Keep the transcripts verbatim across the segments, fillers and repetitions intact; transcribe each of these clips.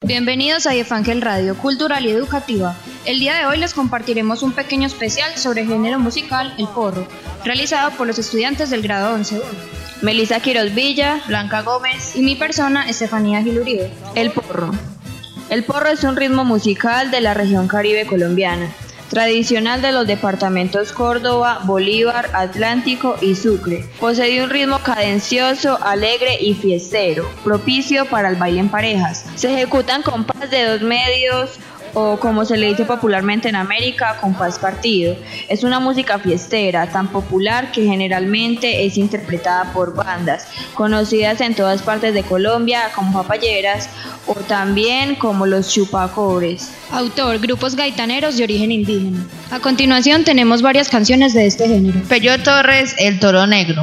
Bienvenidos a Efángel Radio, cultural y educativa. El día de hoy les compartiremos un pequeño especial sobre el género musical, el porro, realizado por los estudiantes del grado once uno. Melissa Quiroz Villa, Blanca Gómez y mi persona, Estefanía Gil Uribe. El porro. El porro es un ritmo musical de la región caribe colombiana, tradicional de los departamentos Córdoba, Bolívar, Atlántico y Sucre. Posee un ritmo cadencioso, alegre y fiestero, propicio para el baile en parejas. Se ejecutan compás de dos medios o, como se le dice popularmente en América, compás partido. Es una música fiestera, tan popular que generalmente es interpretada por bandas conocidas en todas partes de Colombia como papayeras o también como los chupacobres. Autor, grupos gaitaneros de origen indígena. A continuación tenemos varias canciones de este género. Pello Torres, El Toro Negro.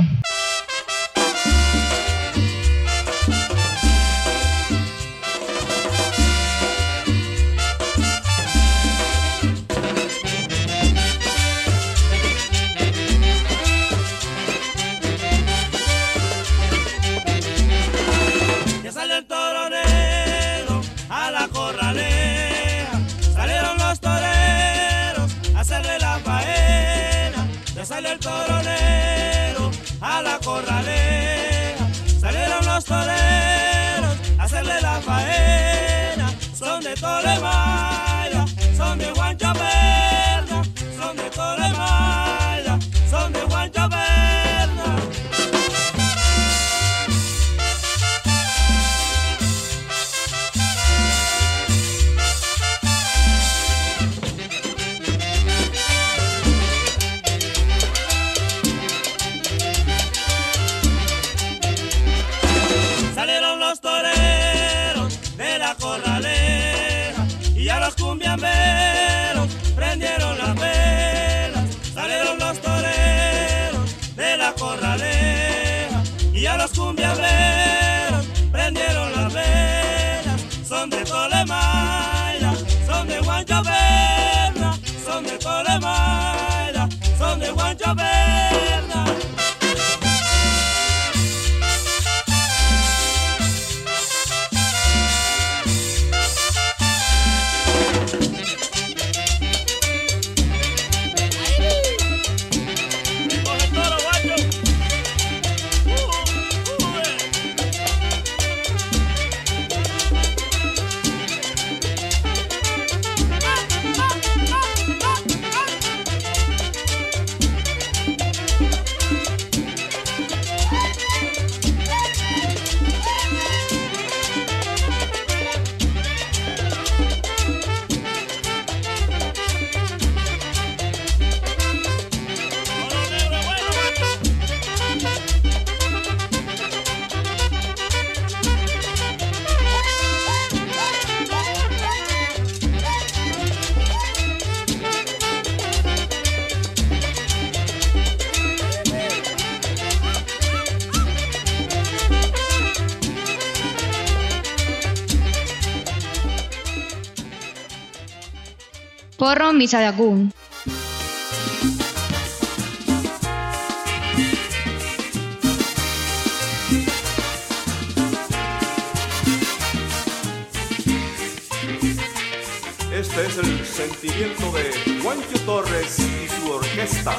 Ya salió el toro negro a la corraleja, salieron los toreros a hacerle la faena. Ya salió el toro negro a la corraleja, salieron los toreros a hacerle la faena. Son de Tolemaya, son de Juancho Perna, son de Tolemaya, son de Juancho Perna. Salieron los toreros de la corraleja y a los cumbiamberos prendieron las velas. Salieron los toreros de la corraleja y a los cumbiamberos prendieron las velas. Son de Tolemaya, son de Juancho Perna, son de Tolemaya, son de Juancho Perna. Porro Misadagún. Este es el sentimiento de Juancho Torres y su orquesta.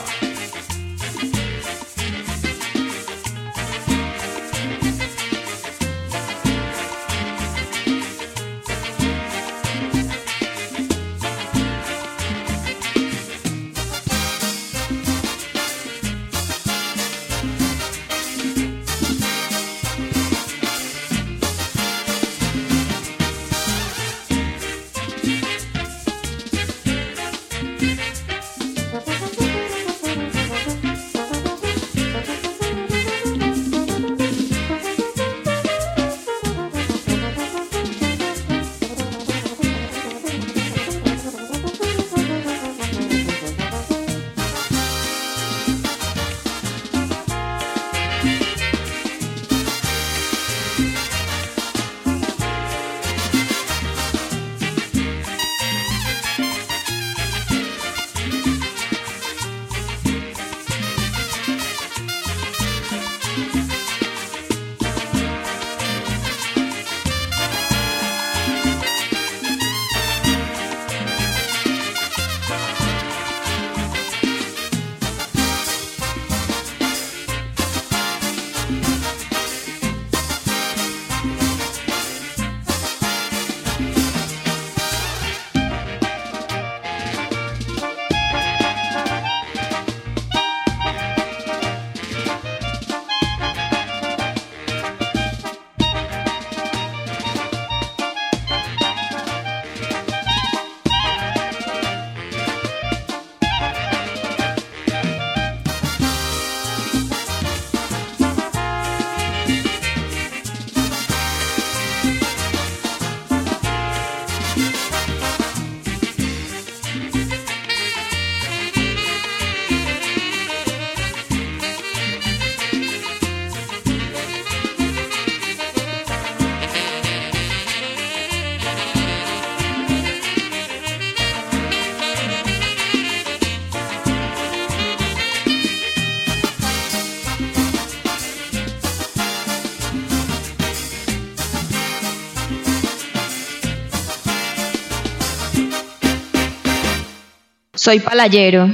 Soy palayero.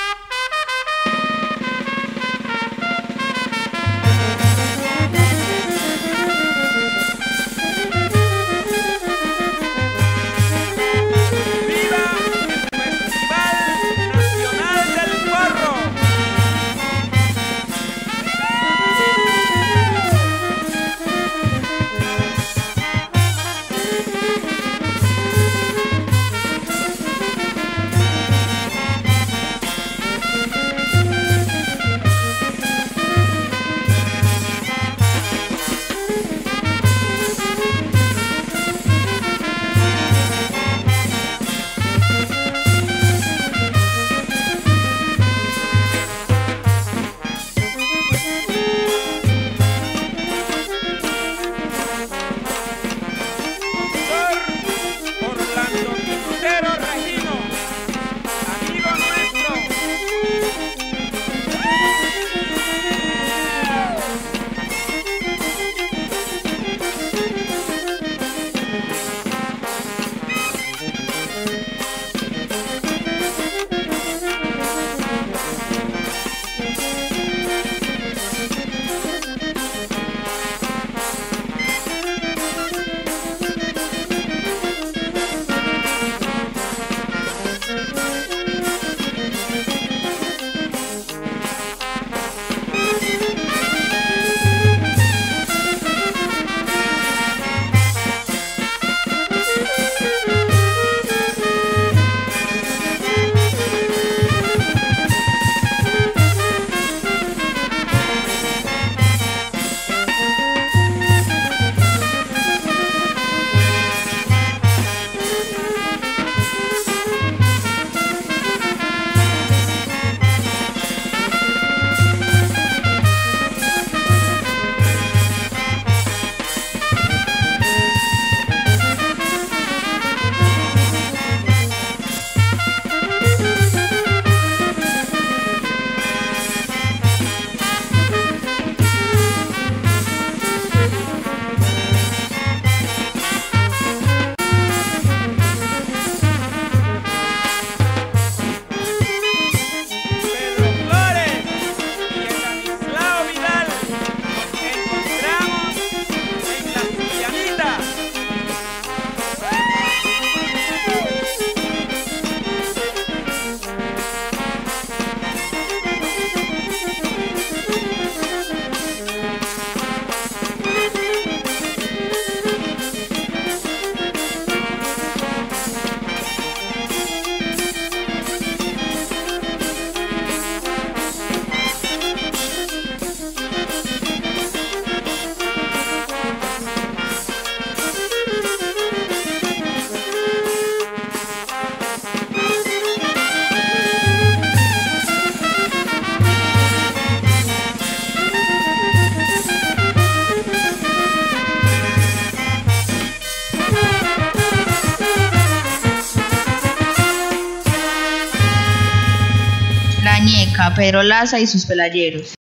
La ñeca, Pedro Laza y sus pelayeros.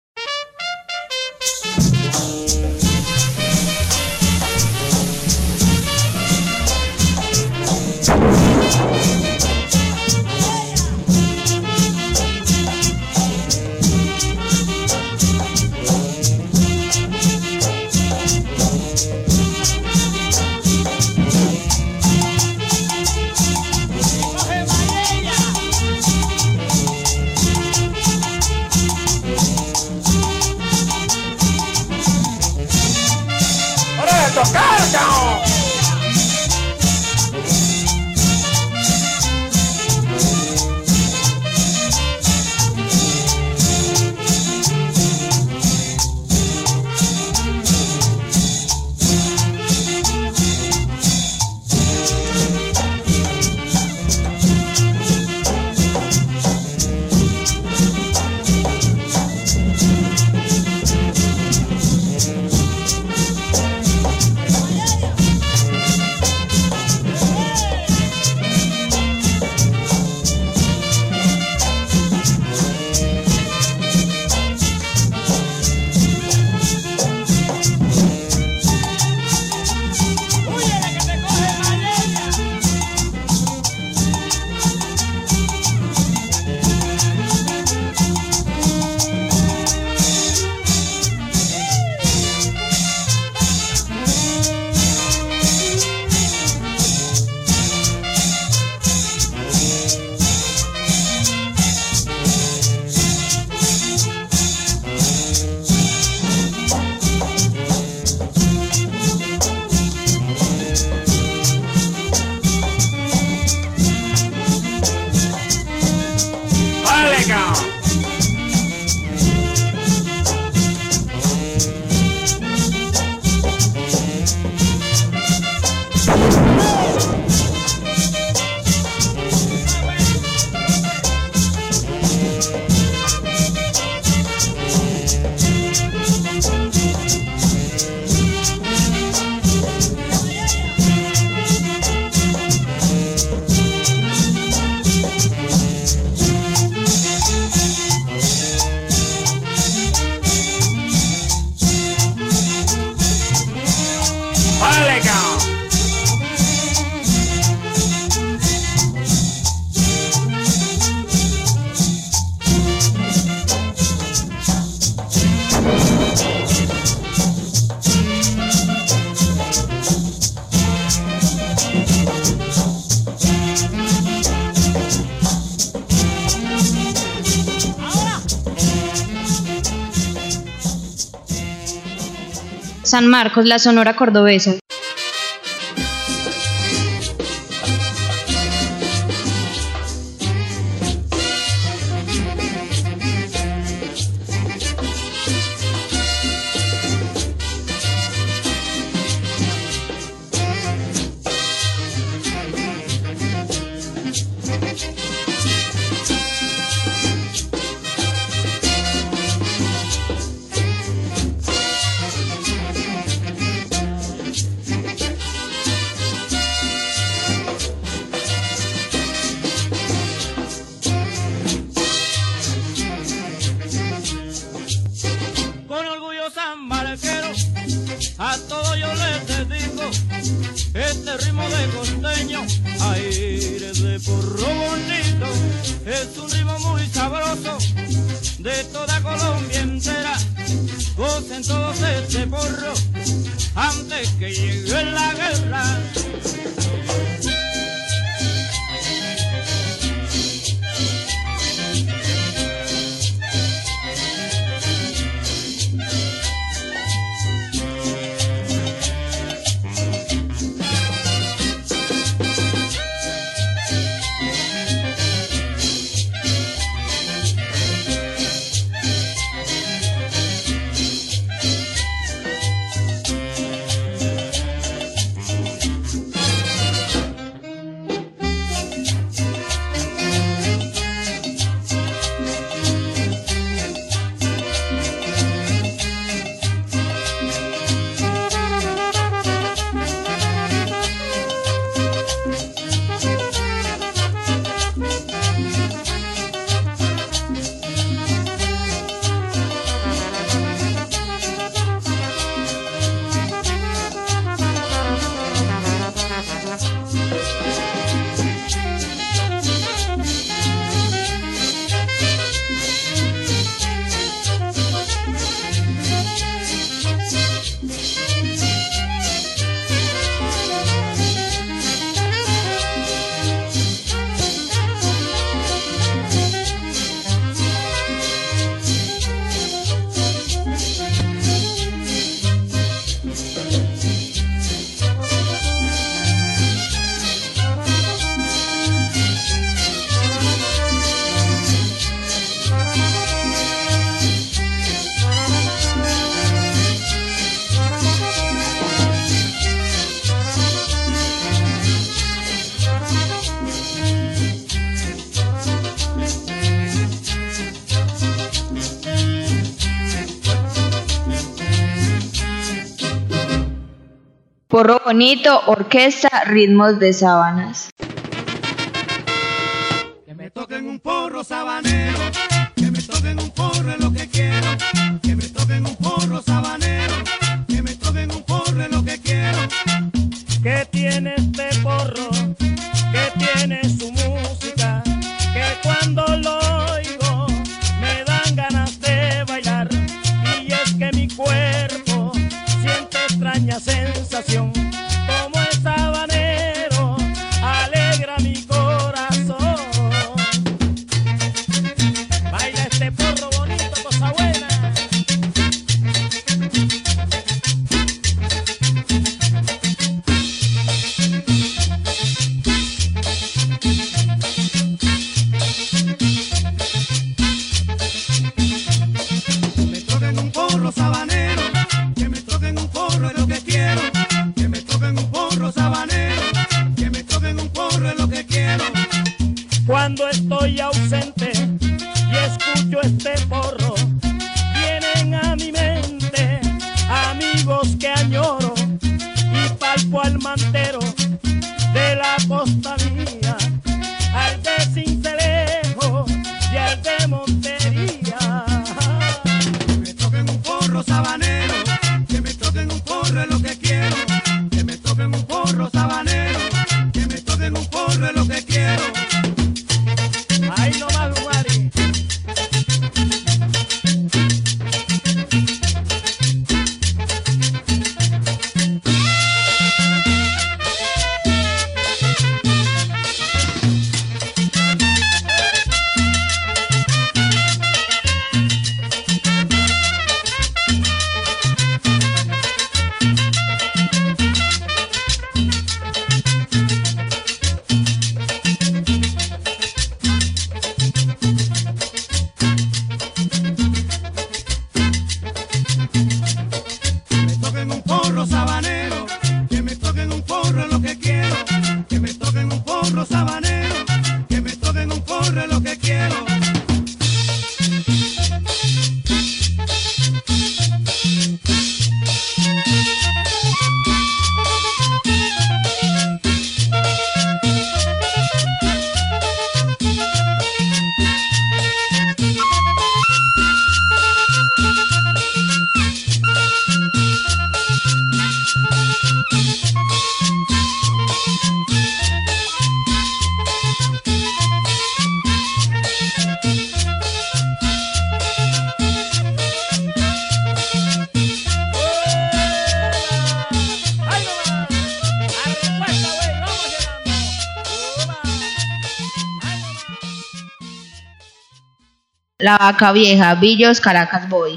San Marcos, la Sonora Cordobesa. A todo yo les dedico este ritmo de costeño, aire de porro bonito. Es un ritmo muy sabroso de toda Colombia entera. Gocen todos este porro antes que llegue la guerra. Porro bonito, orquesta, ritmos de sábanas. Que me toquen un porro sabanero, que me toquen un porro es lo que quiero. Que me toquen un porro sabanero, que me toquen un porro es lo que quiero. Que tiene este porro, que tiene su música, que cuando lo oigo me dan ganas de bailar. Y es que mi cuerpo siente extraña sensación, como es sabanero, alegra mi corazón. Baila este porro bonito, cosa buena. Que me toquen un porro sabanero, que me toquen un porro es lo que quiero. Que me toquen un porro sabanero, que me toquen un porro es lo que quiero. Cuando estoy ausente y escucho este porro, vienen a mi mente amigos que añoro y palpo al mantero de la costa mía, al de Cincelejo y al de Montería. Que me toquen un porro sabanero, que me toquen un porro es lo que quiero. Que me toquen un porro sabanero, que me toquen un porro es lo que quiero. Ay, La Vaca Vieja, Billos, Caracas Boy.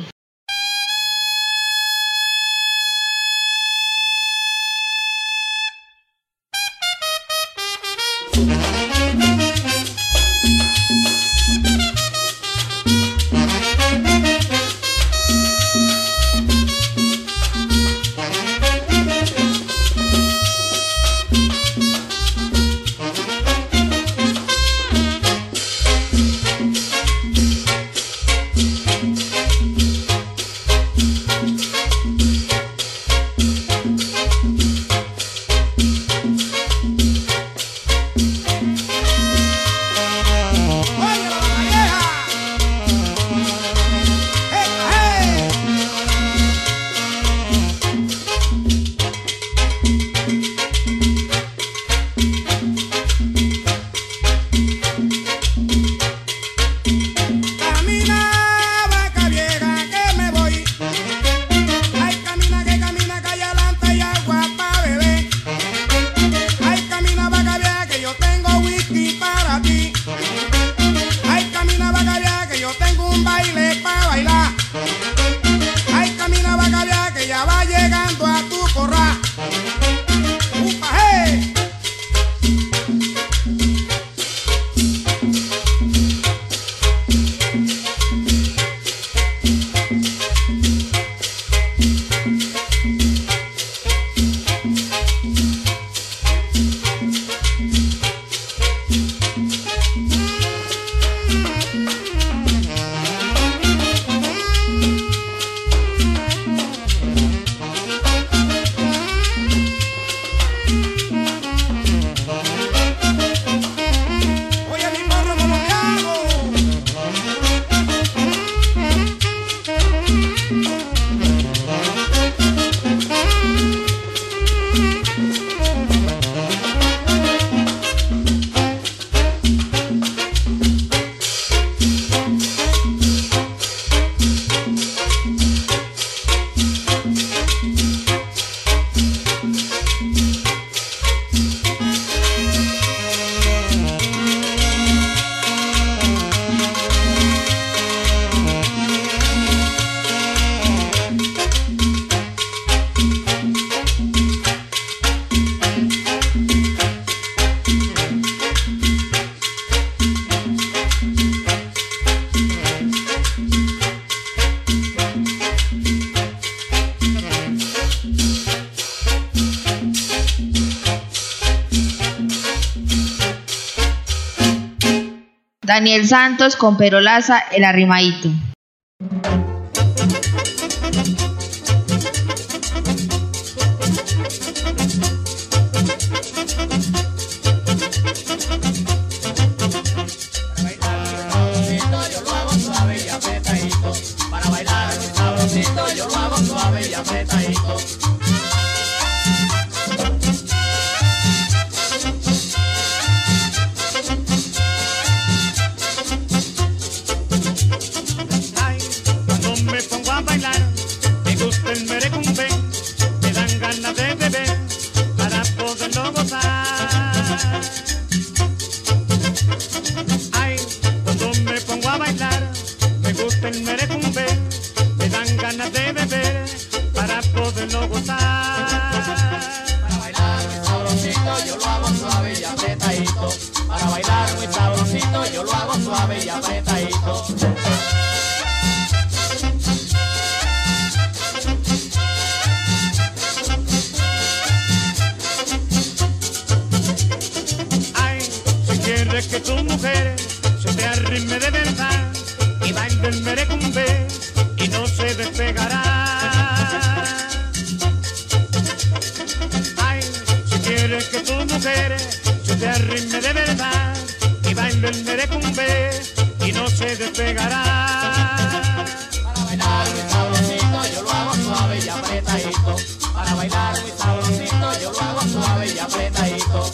Daniel Santos con Perolaza, El Arrimadito. Para bailar mi sabrosito, yo lo hago suave y apretadito. Ay, cuando me pongo a bailar, me gusta el merecumbe, me dan ganas de beber para poderlo gozar. Ay, cuando me pongo a bailar, me gusta el merecumbe, me dan ganas de beber para poderlo gozar. Para bailar muy sabrosito, yo lo hago suave y apretadito. Para bailar muy sabrosito, yo lo hago suave y apretadito. Ay, si quieres que tu mujer se te arrime de verdad y baile el merecumbe y no se despegará. Ay, si quieres que tu mujer se te arrime de verdad y baile el merecumbe y no se despegará. Para bailar muy sabrosito, yo lo hago suave y apretadito. Para bailar muy sabrosito, yo lo hago suave y apretadito.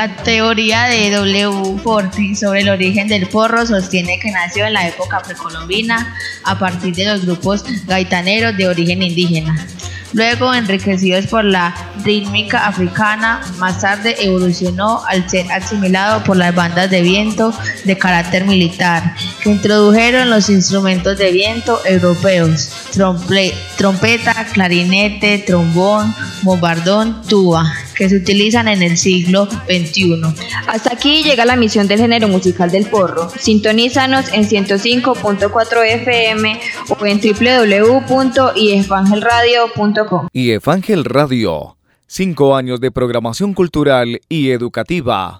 La teoría de W. Forti sobre el origen del porro sostiene que nació en la época precolombina a partir de los grupos gaitaneros de origen indígena. Luego, enriquecidos por la rítmica africana, más tarde evolucionó al ser asimilado por las bandas de viento de carácter militar, que introdujeron los instrumentos de viento europeos: trompe, trompeta, clarinete, trombón, bombardón, tuba, que se utilizan en el siglo veintiuno. Hasta aquí llega la emisión del género musical del porro. Sintonízanos en ciento cinco punto cuatro F M o en doble u doble u doble u punto i f ángel radio punto com. I F Ángel Radio, cinco años de programación cultural y educativa.